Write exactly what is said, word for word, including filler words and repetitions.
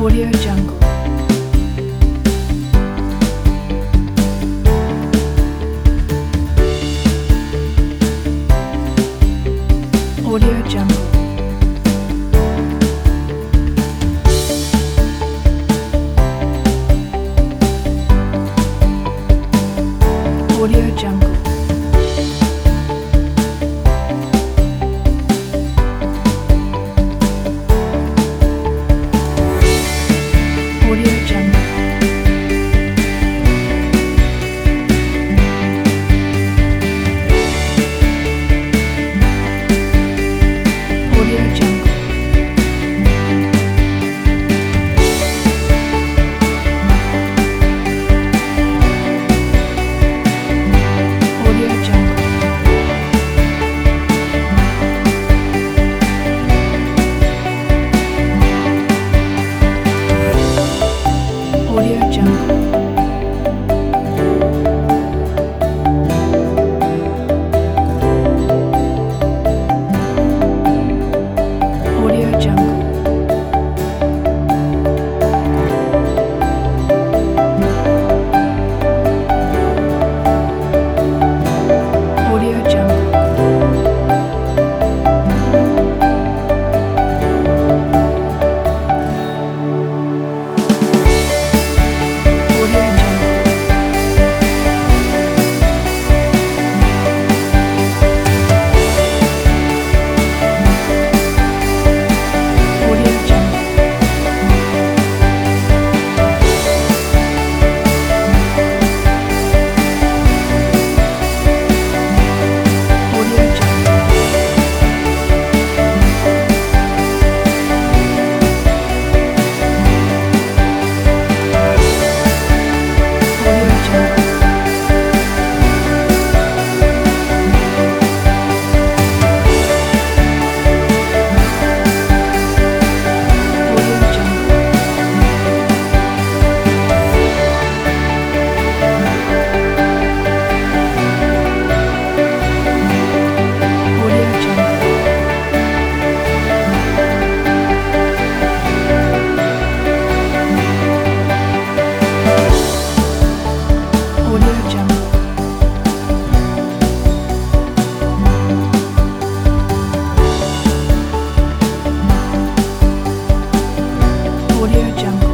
Audio Jungle. Audio Jungle. Audio Jungle. Audio Jungle. Audio Jungle. Audio Jungle. Audio Jungle. Audio Jungle. Audio Jungle. Audio Jungle. Audio Jungle. Audio Jungle. Audio Jungle. Audio Jungle. Audio Jungle. Audio Jungle. Audio Jungle.